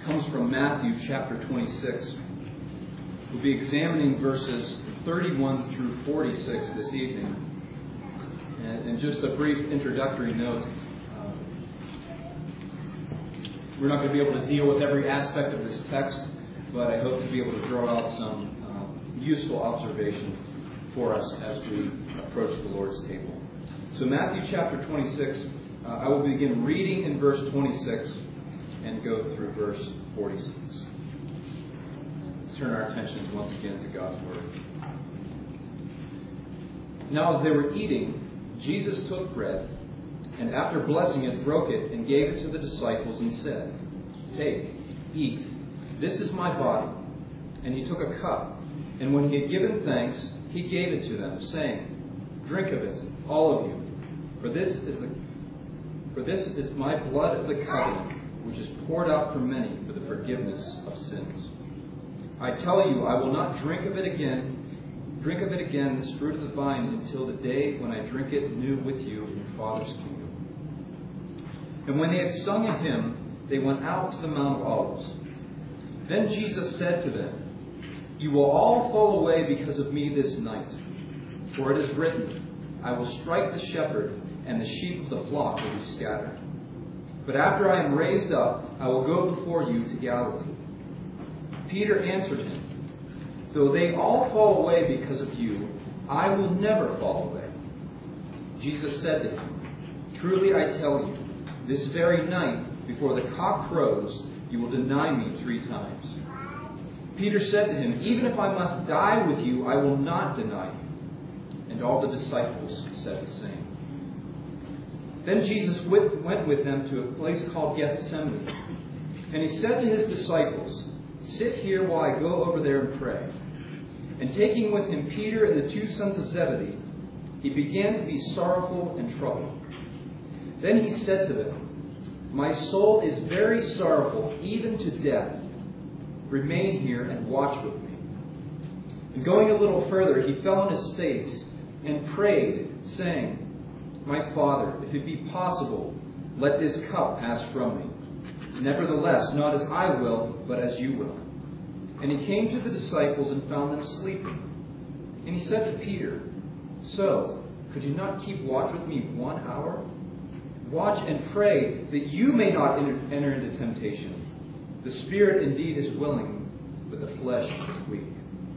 comes from Matthew chapter 26. We'll be examining verses 31 through 46 this evening. And just a brief introductory note. We're not going to be able to deal with every aspect of this text, but I hope to be able to draw out some useful observations for us as we approach the Lord's table. So Matthew chapter 26, I will begin reading in verse 26 and go through verse 46. Let's turn our attentions once again to God's Word. Now as they were eating, Jesus took bread, and after blessing it, broke it and gave it to the disciples and said, "Take, eat, this is my body." And he took a cup, and when he had given thanks, he gave it to them, saying, "Drink of it, all of you, for this is my blood of the covenant, which is poured out for many for the forgiveness of sins. I tell you, I will not drink of it again, this fruit of the vine, until the day when I drink it new with you in your Father's kingdom." And when they had sung a hymn, they went out to the Mount of Olives. Then Jesus said to them, "You will all fall away because of me this night. For it is written, I will strike the shepherd, and the sheep of the flock will be scattered. But after I am raised up, I will go before you to Galilee." Peter answered him, "Though they all fall away because of you, I will never fall away." Jesus said to him, "Truly I tell you, this very night, before the cock crows, you will deny me 3 times. Peter said to him, "Even if I must die with you, I will not deny you." And all the disciples said the same. Then Jesus went with them to a place called Gethsemane. And he said to his disciples, "Sit here while I go over there and pray." And taking with him Peter and the 2 sons of Zebedee, he began to be sorrowful and troubled. Then he said to them, "My soul is very sorrowful, even to death. Remain here and watch with me." And going a little further, he fell on his face and prayed, saying, "My Father, if it be possible, let this cup pass from me. Nevertheless, not as I will, but as you will." And he came to the disciples and found them sleeping. And he said to Peter, "So, could you not keep watch with me 1 hour? Watch and pray that you may not enter into temptation. The spirit indeed is willing, but the flesh is weak."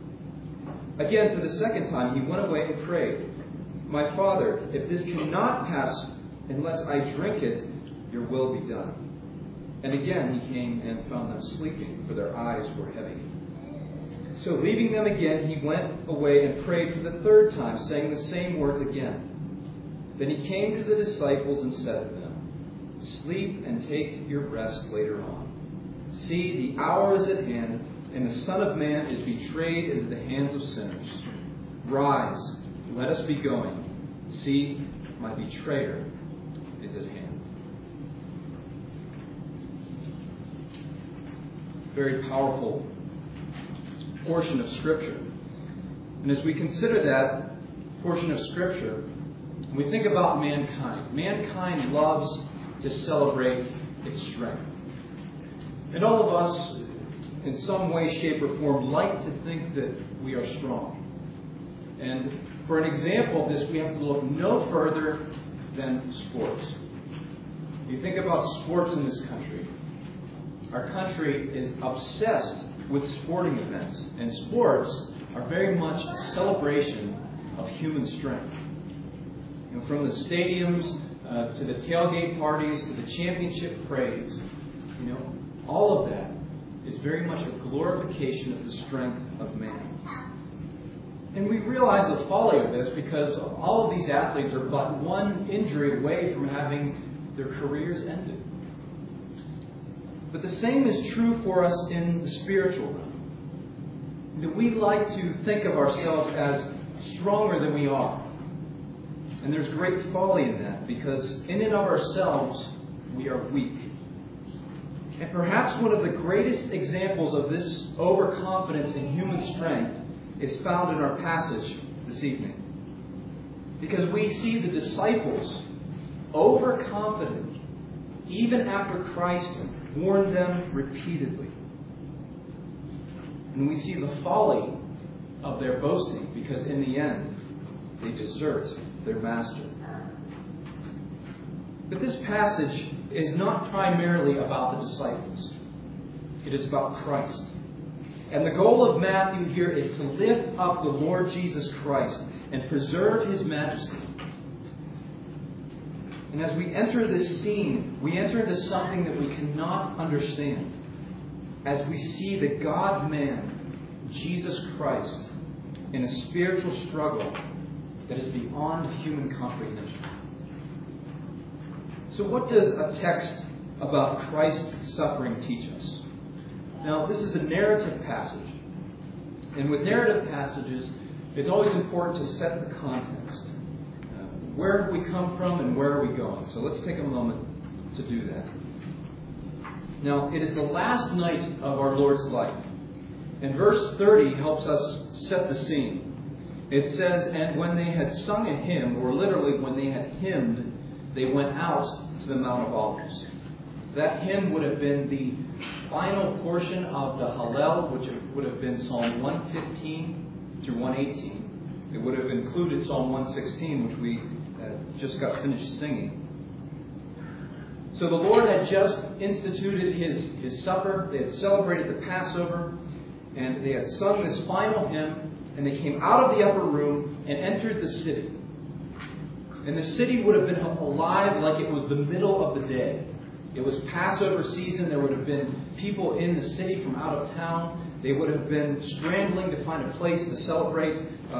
Again, for the second time, he went away and prayed, "My Father, if this cannot pass unless I drink it, your will be done." And again he came and found them sleeping, for their eyes were heavy. So leaving them again, he went away and prayed for the 3rd time, saying the same words again. Then he came to the disciples and said to them, "Sleep and take your rest later on. See, the hour is at hand, and the Son of Man is betrayed into the hands of sinners. Rise, let us be going. See, my betrayer is at hand." Very powerful portion of Scripture. And as we consider that portion of Scripture, we think about mankind. Mankind loves to celebrate its strength. And all of us, in some way, shape, or form, like to think that we are strong. And for an example of this, we have to look no further than sports. You think about sports in this country. Our country is obsessed with sporting events. And sports are very much a celebration of human strength. And from the stadiums to the tailgate parties to the championship parades, all of that is very much a glorification of the strength of man. And we realize the folly of this because all of these athletes are but one injury away from having their careers ended. But the same is true for us in the spiritual realm. That we like to think of ourselves as stronger than we are. And there's great folly in that because in and of ourselves, we are weak. And perhaps one of the greatest examples of this overconfidence in human strength is found in our passage this evening. Because we see the disciples overconfident even after Christ warned them repeatedly. And we see the folly of their boasting, because in the end, they desert their master. But this passage is not primarily about the disciples. It is about Christ. And the goal of Matthew here is to lift up the Lord Jesus Christ and preserve His majesty. And as we enter this scene, we enter into something that we cannot understand. As we see the God-man, Jesus Christ, in a spiritual struggle that is beyond human comprehension. So what does a text about Christ's suffering teach us? Now, this is a narrative passage. And with narrative passages, it's always important to set the context. Where have we come from and where are we going? So let's take a moment to do that. Now, it is the last night of our Lord's life. And verse 30 helps us set the scene. It says, "And when they had sung a hymn," or literally when they had hymned, they went out to the Mount of Olives. That hymn would have been the final portion of the Hallel, which would have been Psalm 115 through 118. It would have included Psalm 116, which we just got finished singing. So the Lord had just instituted His supper. They had celebrated the Passover. And they had sung this final hymn. And they came out of the upper room and entered the city. And the city would have been alive like it was the middle of the day. It was Passover season. There would have been people in the city from out of town. They would have been scrambling to find a place to celebrate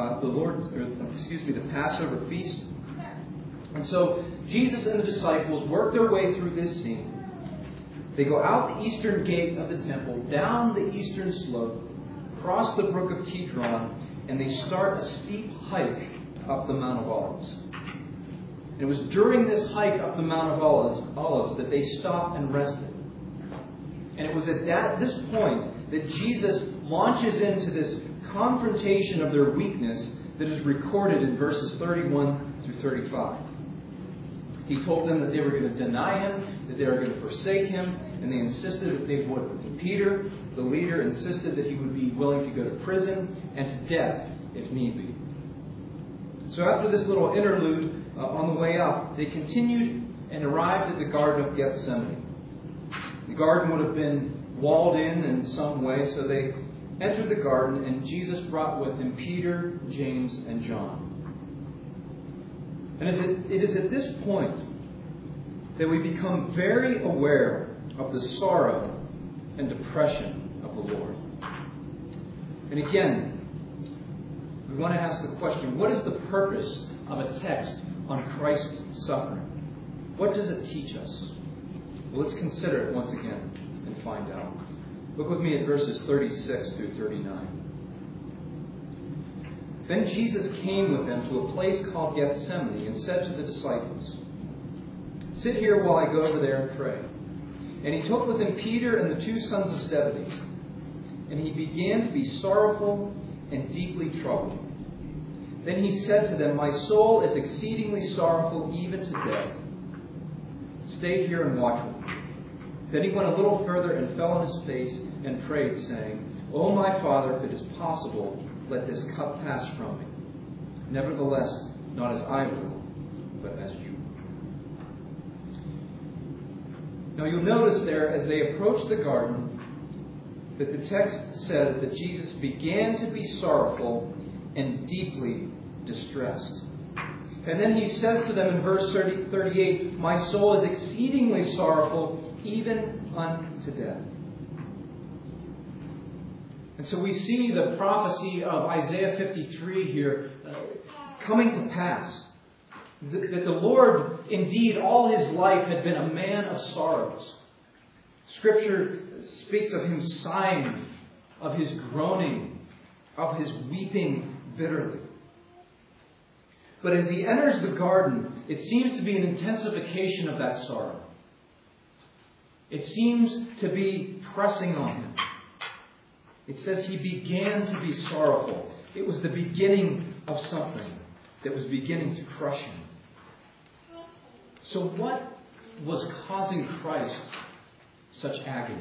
the Passover feast. And so Jesus and the disciples work their way through this scene. They go out the eastern gate of the temple, down the eastern slope, cross the brook of Kidron, and they start a steep hike up the Mount of Olives. And it was during this hike up the Mount of Olives that they stopped and rested. And it was at this point that Jesus launches into this confrontation of their weakness that is recorded in verses 31 through 35. He told them that they were going to deny Him, that they were going to forsake Him, and they insisted that they would. And Peter, the leader, insisted that he would be willing to go to prison and to death if need be. So after this little interlude on the way up, they continued and arrived at the Garden of Gethsemane. The garden would have been walled in some way, so they entered the garden, and Jesus brought with Him Peter, James, and John. And it is at this point that we become very aware of the sorrow and depression of the Lord. And again, we want to ask the question, what is the purpose of a text on Christ's suffering? What does it teach us? Well, let's consider it once again and find out. Look with me at verses 36 through 39. Then Jesus came with them to a place called Gethsemane and said to the disciples, "Sit here while I go over there and pray." And He took with Him Peter and the two sons of Zebedee. And He began to be sorrowful and deeply troubled. Then He said to them, "My soul is exceedingly sorrowful, even to death. Stay here and watch with me." Then He went a little further and fell on His face and prayed, saying, "O my Father, if it is possible, let this cup pass from me. Nevertheless, not as I will, but as you." Now you'll notice there, as they approached the garden, that the text says that Jesus began to be sorrowful and deeply distressed. And then He says to them in verse 38, "My soul is exceedingly sorrowful, even unto death." And so we see the prophecy of Isaiah 53 here coming to pass. That the Lord, indeed, all His life had been a man of sorrows. Scripture speaks of Him sighing, of His groaning, of His weeping bitterly. But as He enters the garden, it seems to be an intensification of that sorrow. It seems to be pressing on Him. It says He began to be sorrowful. It was the beginning of something that was beginning to crush Him. So what was causing Christ such agony?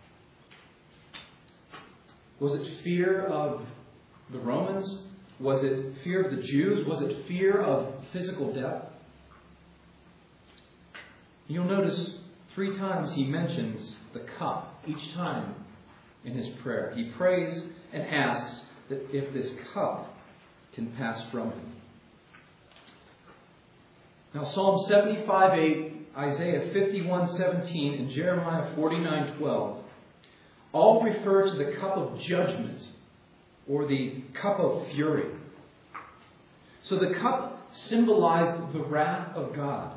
Was it fear of the Romans? Was it fear of the Jews? Was it fear of physical death? You'll notice 3 times he mentions the cup each time in his prayer. He prays and asks that if this cup can pass from him. Now Psalm 75:8, Isaiah 51:17, and Jeremiah 49:12 all refer to the cup of judgment or the cup of fury. So the cup symbolized the wrath of God.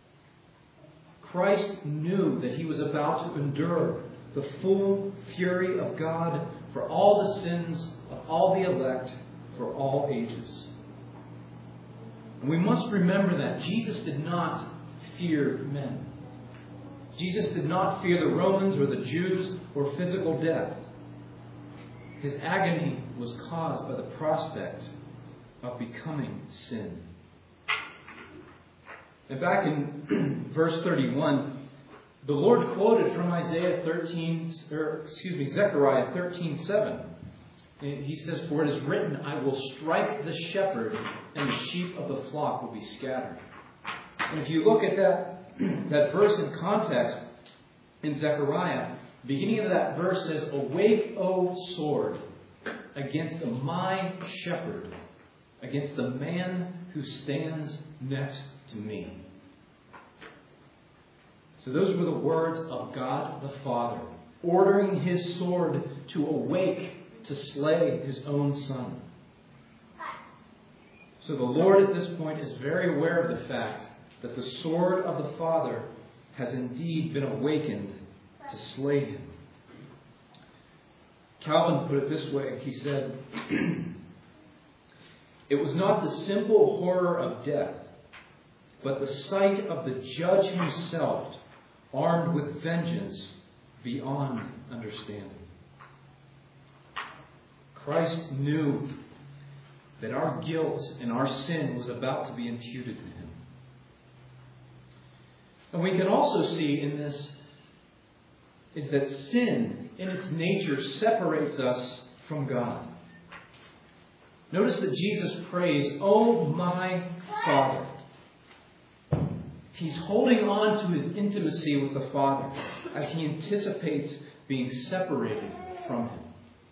Christ knew that he was about to endure the full fury of God for all the sins of all the elect for all ages. And we must remember that Jesus did not fear men. Jesus did not fear the Romans or the Jews or physical death. His agony was caused by the prospect of becoming sin. And back in verse 31, the Lord quoted from Zechariah 13:7. He says, "For it is written, I will strike the shepherd, and the sheep of the flock will be scattered." And if you look at that verse in context in Zechariah, the beginning of that verse says, "Awake, O sword, against my shepherd, against the man who stands next to me." So those were the words of God the Father, ordering his sword to awake to slay his own son. So the Lord at this point is very aware of the fact that the sword of the Father has indeed been awakened to slay him. Calvin put it this way. He said, "It was not the simple horror of death, but the sight of the judge himself, armed with vengeance beyond understanding." Christ knew that our guilt and our sin was about to be imputed to him. And we can also see in this is that sin in its nature separates us from God. Notice that Jesus prays, "Oh my Father." He's holding on to his intimacy with the Father as he anticipates being separated from him.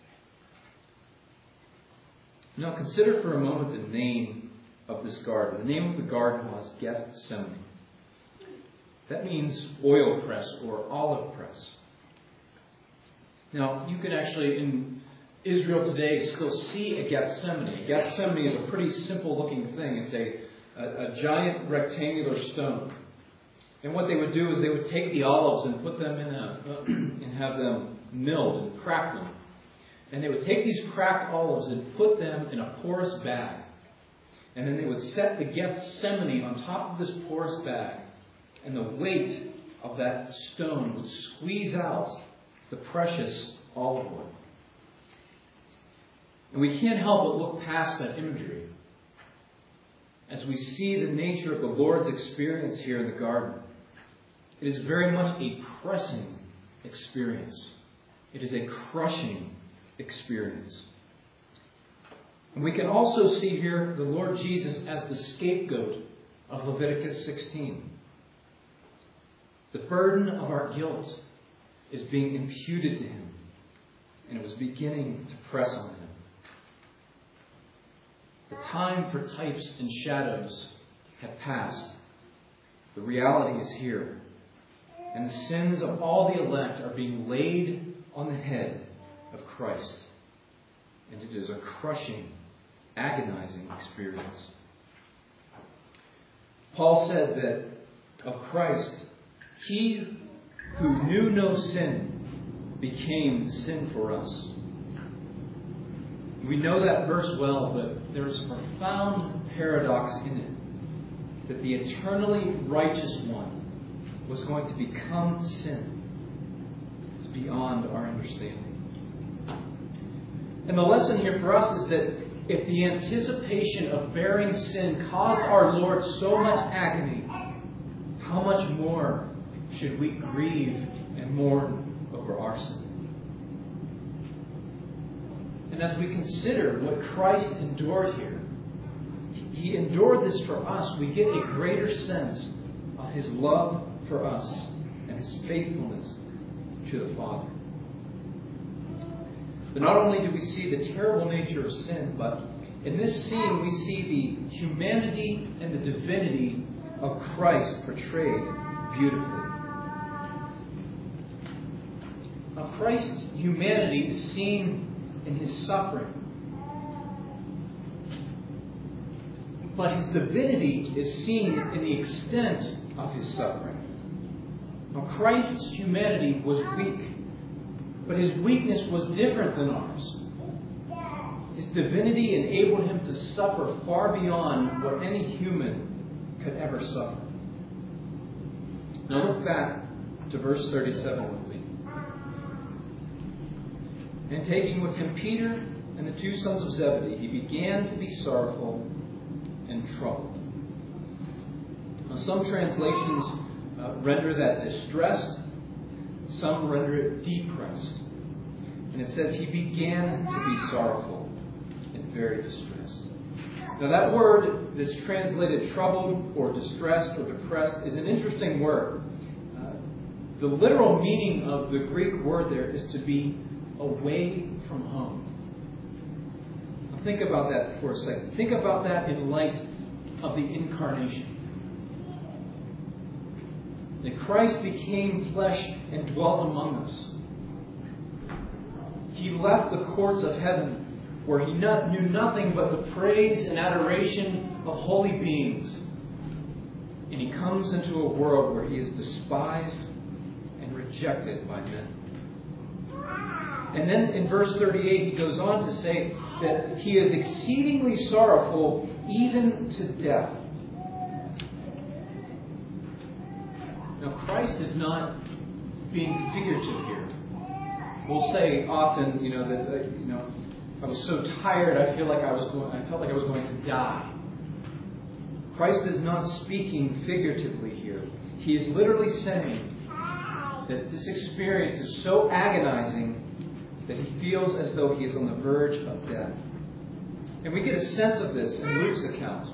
Now consider for a moment the name of this garden. The name of the garden was Gethsemane. That means oil press or olive press. Now, you can actually, in Israel today, still see a Gethsemane. A Gethsemane is a pretty simple looking thing. It's a giant rectangular stone. And what they would do is they would take the olives and put them and have them milled and crack them. And they would take these cracked olives and put them in a porous bag. And then they would set the Gethsemane on top of this porous bag. And the weight of that stone would squeeze out the precious olive oil. And we can't help but look past that imagery as we see the nature of the Lord's experience here in the garden. It is very much a pressing experience. It is a crushing experience. And we can also see here the Lord Jesus as the scapegoat of Leviticus 16. The burden of our guilt is being imputed to him, and it was beginning to press on him. The time for types and shadows have passed. The reality is here, and the sins of all the elect are being laid on the head of Christ. And it is a crushing, agonizing experience. Paul said that of Christ, he who knew no sin became sin for us. We know that verse well, but there is a profound paradox in it, that the eternally righteous one was going to become sin. It's beyond our understanding. And the lesson here for us is that if the anticipation of bearing sin caused our Lord so much agony, how much more should we grieve and and mourn over our sin. And as we consider what Christ endured here, He endured this for us, we get a greater sense of His love for us and His faithfulness to the Father. But not only do we see the terrible nature of sin, but in this scene we see the humanity and the divinity of Christ portrayed beautifully. Now, Christ's humanity is seen in His suffering, but His divinity is seen in the extent of His suffering. Now, Christ's humanity was weak, but His weakness was different than ours. His divinity enabled Him to suffer far beyond what any human could ever suffer. Now look back to verse 37 with me. And taking with Him Peter and the two sons of Zebedee, He began to be sorrowful and troubled. Now, some translations render that distressed. Some render it depressed. And it says He began to be sorrowful and very distressed. Now that word that's translated troubled or distressed or depressed is an interesting word. The literal meaning of the Greek word there is to be away from home. Now think about that for a second. Think about that in light of the incarnation. That Christ became flesh and dwelt among us. He left the courts of heaven where He knew nothing but the praise and adoration of holy beings. And He comes into a world where He is despised and rejected by men. And then in verse 38 He goes on to say that He is exceedingly sorrowful even to death. Now Christ is not being figurative here. We'll say often, that I was so tired I felt like I was going to die. Christ is not speaking figuratively here. He is literally saying that this experience is so agonizing that He feels as though He is on the verge of death. And we get a sense of this in Luke's account.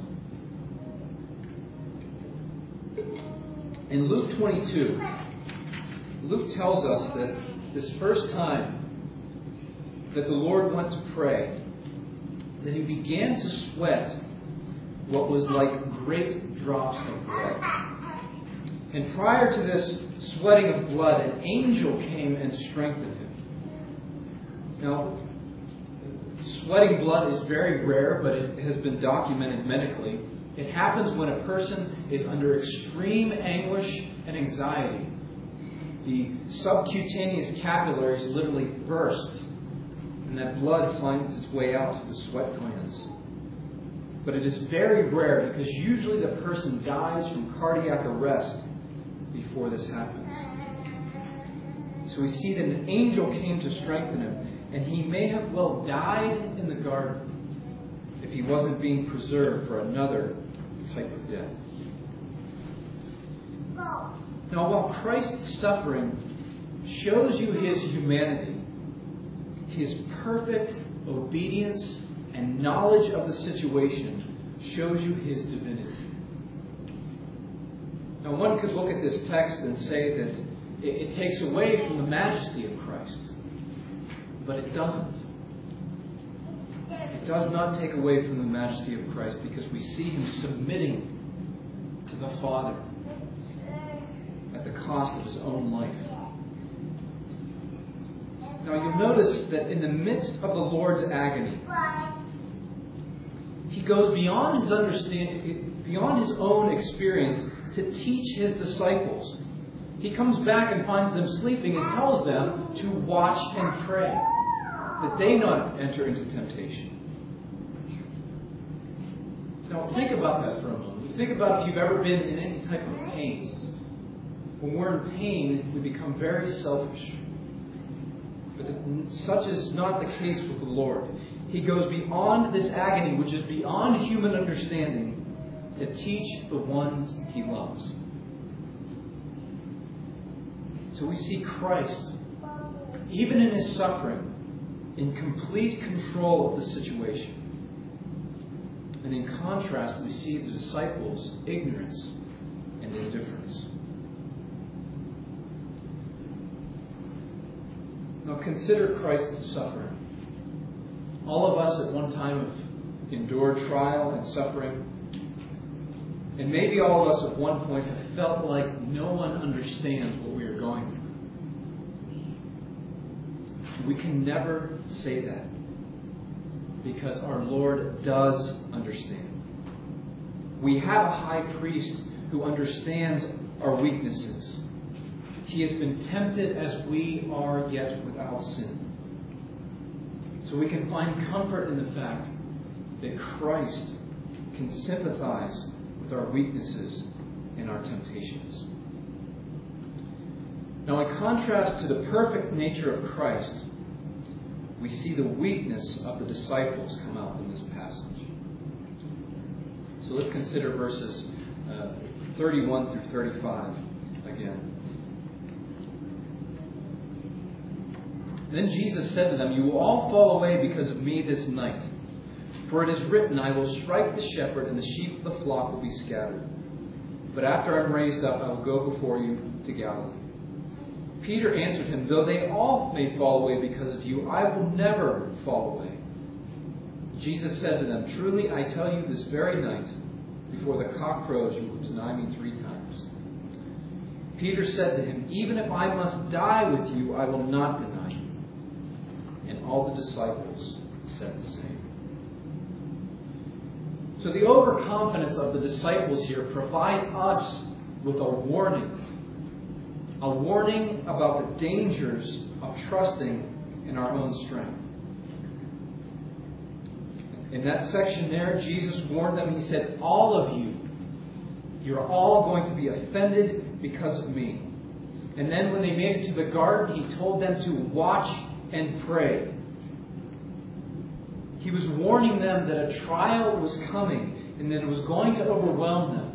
In Luke 22, Luke tells us that this first time that the Lord went to pray, that He began to sweat what was like great drops of blood. And prior to this sweating of blood, an angel came and strengthened Him. Now, sweating blood is very rare, but it has been documented medically. It happens when a person is under extreme anguish and anxiety. The subcutaneous capillaries literally burst, and that blood finds its way out to the sweat glands. But it is very rare because usually the person dies from cardiac arrest before this happens. So we see that an angel came to strengthen Him, and He may have well died in the garden if He wasn't being preserved for another type of death. Now, while Christ's suffering shows you His humanity, His perfect obedience and knowledge of the situation shows you His divinity. Now, one could look at this text and say that it takes away from the majesty of Christ. But it doesn't. It does not take away from the majesty of Christ because we see Him submitting to the Father at the cost of His own life. Now you'll notice that in the midst of the Lord's agony, He goes beyond His understanding, beyond His own experience to teach His disciples. He comes back and finds them sleeping and tells them to watch and pray, that they not enter into temptation. Now think about that for a moment. Think about if you've ever been in any type of pain. When we're in pain, we become very selfish. But such is not the case with the Lord. He goes beyond this agony, which is beyond human understanding, to teach the ones He loves. So we see Christ, even in his suffering, in complete control of the situation. And in contrast, we see the disciples' ignorance and indifference. Now consider Christ's suffering. All of us at one time have endured trial and suffering. And maybe all of us at one point have felt like no one understands what we are going through. We can never say that, because our Lord does understand. We have a high priest who understands our weaknesses. He has been tempted as we are, yet without sin. So we can find comfort in the fact that Christ can sympathize with our weaknesses and our temptations. Now, in contrast to the perfect nature of Christ, we see the weakness of the disciples come out in this passage. So let's consider verses 31 through 35 again. Then Jesus said to them, "You will all fall away because of me this night. For it is written, I will strike the shepherd, and the sheep of the flock will be scattered. But after I am raised up, I will go before you to Galilee." Peter answered him, "Though they all may fall away because of you, I will never fall away." Jesus said to them, "Truly I tell you, this very night, before the cock crows, you will deny me 3 times." Peter said to him, "Even if I must die with you, I will not deny you." And all the disciples said the same. So the overconfidence of the disciples here provide us with a warning about the dangers of trusting in our own strength. In that section there, Jesus warned them. He said, all of you, you're all going to be offended because of me. And then when they made it to the garden, he told them to watch and pray. He was warning them that a trial was coming and that it was going to overwhelm them.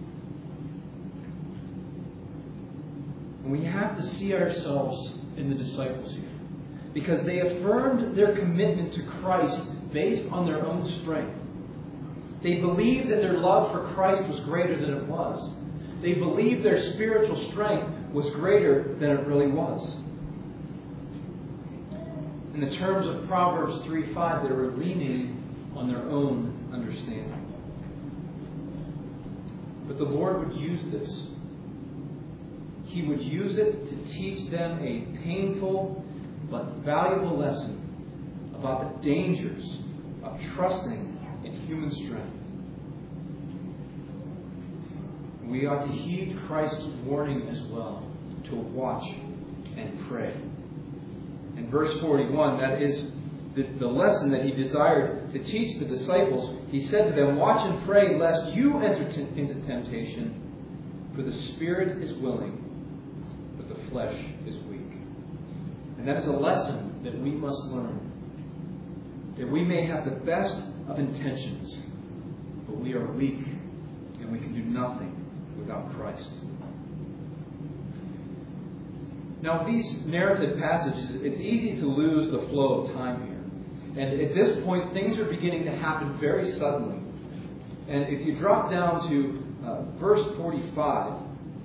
And we have to see ourselves in the disciples here, because they affirmed their commitment to Christ based on their own strength. They believed that their love for Christ was greater than it was. They believed their spiritual strength was greater than it really was. In the terms of Proverbs 3:5, they were leaning on their own understanding. But the Lord would use this. He would use it to teach them a painful but valuable lesson about the dangers of trusting in human strength. We ought to heed Christ's warning as well, to watch and pray. In verse 41, that is the lesson that he desired to teach the disciples. He said to them, "Watch and pray, lest you enter into temptation, for the spirit is willing, but the flesh is weak." And that is a lesson that we must learn. That we may have the best of intentions, but we are weak, and we can do nothing without Christ. Now, these narrative passages, it's easy to lose the flow of time here. And at this point, things are beginning to happen very suddenly. And if you drop down to verse 45,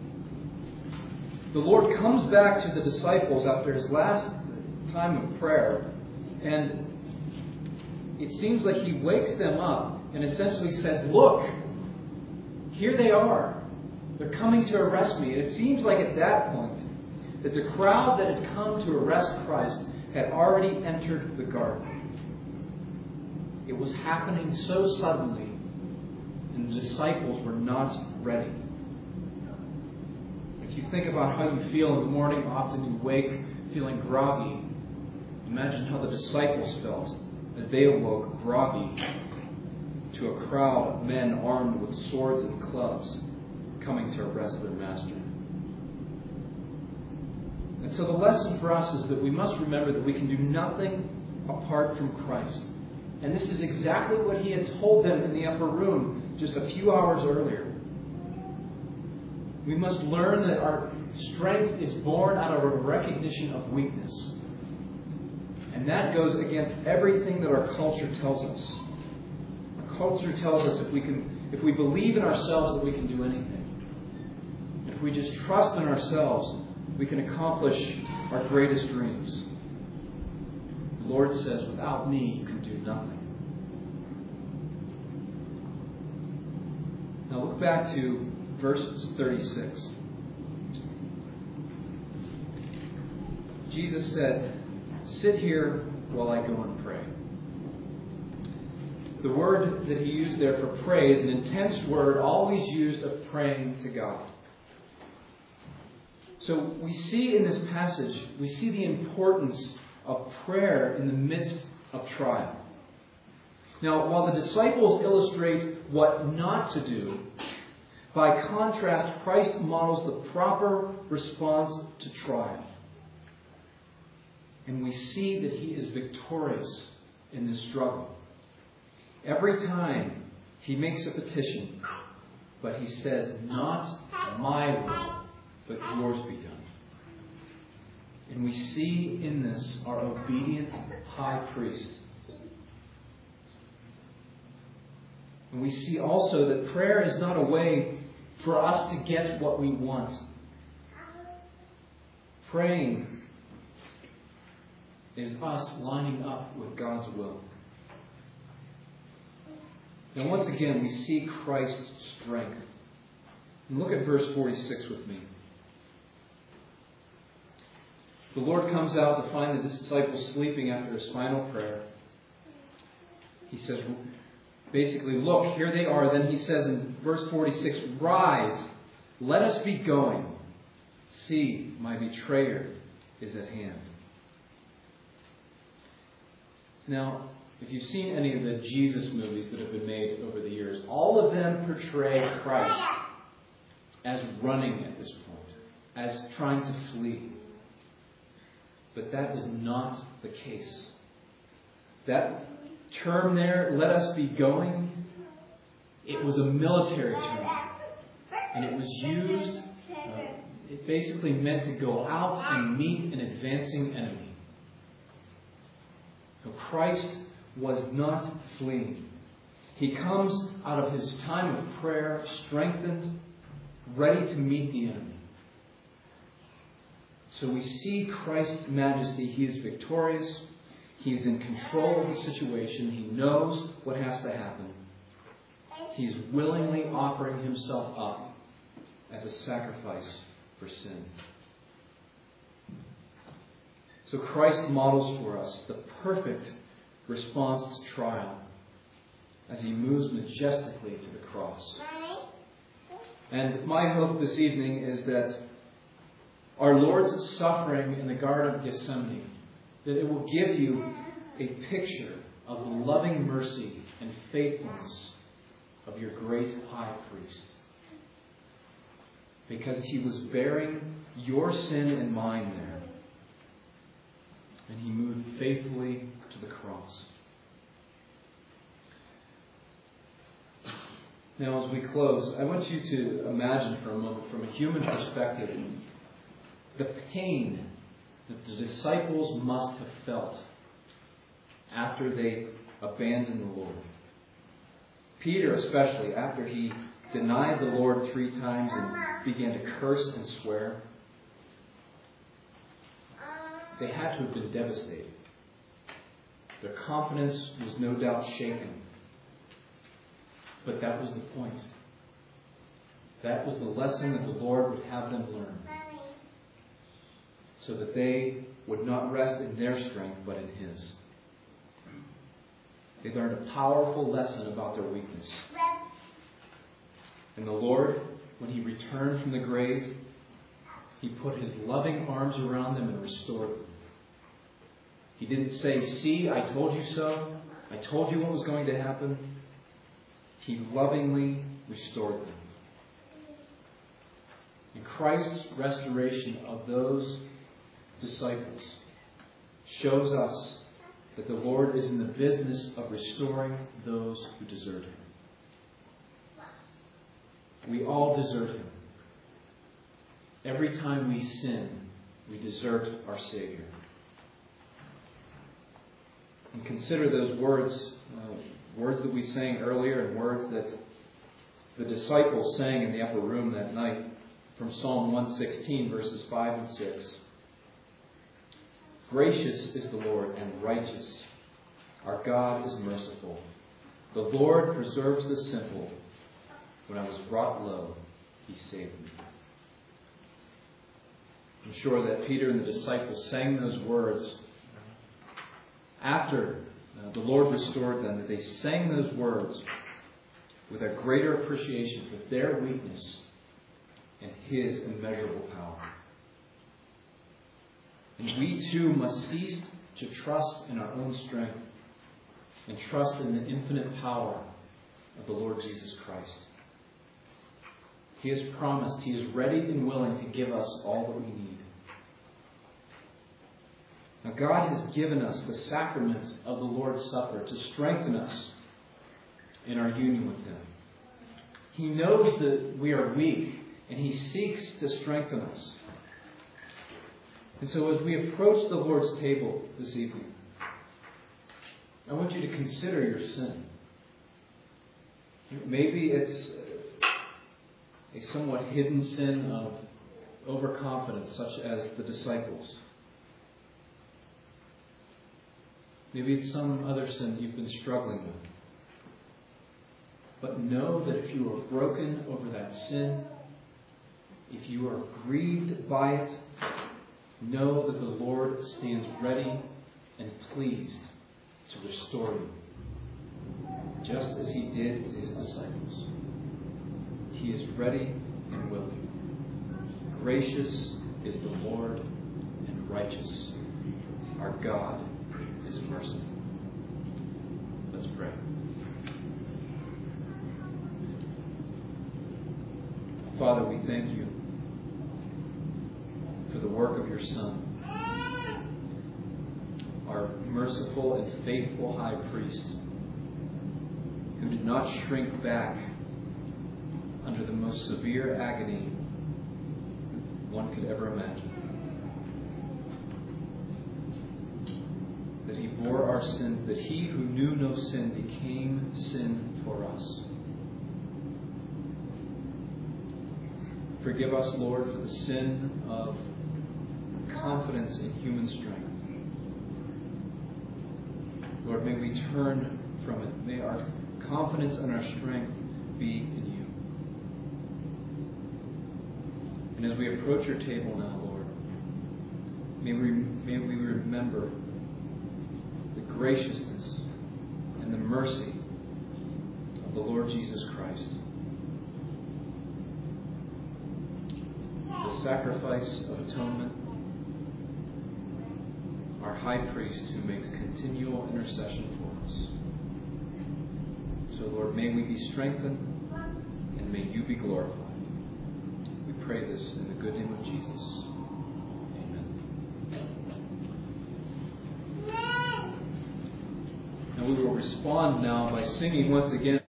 the Lord comes back to the disciples after his last time of prayer, and it seems like he wakes them up and essentially says, "Look, here they are. They're coming to arrest me." And it seems like at that point that the crowd that had come to arrest Christ had already entered the garden. It was happening so suddenly, and the disciples were not ready. If you think about how you feel in the morning, often you wake feeling groggy. Imagine how the disciples felt as they awoke groggy to a crowd of men armed with swords and clubs coming to arrest their master. And so the lesson for us is that we must remember that we can do nothing apart from Christ. And this is exactly what he had told them in the upper room just a few hours earlier. We must learn that Strength is born out of a recognition of weakness. And that goes against everything that our culture tells us. Our culture tells us if we believe in ourselves that we can do anything. If we just trust in ourselves, we can accomplish our greatest dreams. The Lord says, without me, you can do nothing. Now look back to verse 36. Jesus said, "Sit here while I go and pray." The word that he used there for pray is an intense word always used of praying to God. So we see in this passage, we see the importance of prayer in the midst of trial. Now, while the disciples illustrate what not to do, by contrast, Christ models the proper response to trial. And we see that he is victorious in this struggle. Every time he makes a petition, but he says, "Not my will, but yours be done." And we see in this our obedient high priest. And we see also that prayer is not a way for us to get what we want. Praying is us lining up with God's will. And once again, we see Christ's strength. And look at verse 46 with me. The Lord comes out to find the disciples sleeping after his final prayer. He says, basically, look, here they are. Then he says in verse 46, "Rise, let us be going. See, my betrayer is at hand." Now, if you've seen any of the Jesus movies that have been made over the years, all of them portray Christ as running at this point, as trying to flee. But that is not the case. That term there, "let us be going," it was a military term. And it was used, it basically meant to go out and meet an advancing enemy. So Christ was not fleeing. He comes out of his time of prayer strengthened, ready to meet the enemy. So we see Christ's majesty. He is victorious. He is in control of the situation. He knows what has to happen. He is willingly offering himself up as a sacrifice for sin. So Christ models for us the perfect response to trial as he moves majestically to the cross. And my hope this evening is that our Lord's suffering in the Garden of Gethsemane, that it will give you a picture of the loving mercy and faithfulness of your great high priest. Because he was bearing your sin and mine there. And he moved faithfully to the cross. Now, as we close, I want you to imagine for a moment, from a human perspective, the pain that the disciples must have felt after they abandoned the Lord. Peter especially, after he denied the Lord 3 times and began to curse and swear. They had to have been devastated. Their confidence was no doubt shaken. But that was the point. That was the lesson that the Lord would have them learn. So that they would not rest in their strength, but in His. They learned a powerful lesson about their weakness. And the Lord, when He returned from the grave, He put His loving arms around them and restored them. He didn't say, "See, I told you so. I told you what was going to happen." He lovingly restored them. And Christ's restoration of those disciples shows us that the Lord is in the business of restoring those who desert Him. We all desert Him. every time we sin, we desert our Savior. And consider those words that we sang earlier and words that the disciples sang in the upper room that night from Psalm 116, verses 5 and 6. Gracious is the Lord and righteous. Our God is merciful. The Lord preserves the simple. When I was brought low, He saved me. I'm sure that Peter and the disciples sang those words after the Lord restored them, that they sang those words with a greater appreciation for their weakness and His immeasurable power. And we too must cease to trust in our own strength and trust in the infinite power of the Lord Jesus Christ. He has promised He is ready and willing to give us all that we need. Now, God has given us the sacrament of the Lord's Supper to strengthen us in our union with Him. He knows that we are weak, and He seeks to strengthen us. And so as we approach the Lord's table this evening, I want you to consider your sin. Maybe it's a somewhat hidden sin of overconfidence, such as the disciples. Maybe it's some other sin that you've been struggling with. But know that if you are broken over that sin, if you are grieved by it, know that the Lord stands ready and pleased to restore you, just as He did to His disciples. He is ready and willing. Gracious is the Lord and righteous. Our God is merciful. Let's pray. Father, we thank You for the work of Your Son, our merciful and faithful high priest, who did not shrink back under the most severe agony one could ever imagine. That He bore our sins, that He who knew no sin became sin for us. Forgive us, Lord, for the sin of confidence in human strength. Lord, may we turn from it. May our confidence and our strength be in You. And as we approach Your table now, Lord, may we remember the graciousness and the mercy of the Lord Jesus Christ. The sacrifice of atonement, our high priest who makes continual intercession for us. So, Lord, may we be strengthened and may You be glorified. We pray this in the good name of Jesus. Amen. And we will respond now by singing once again.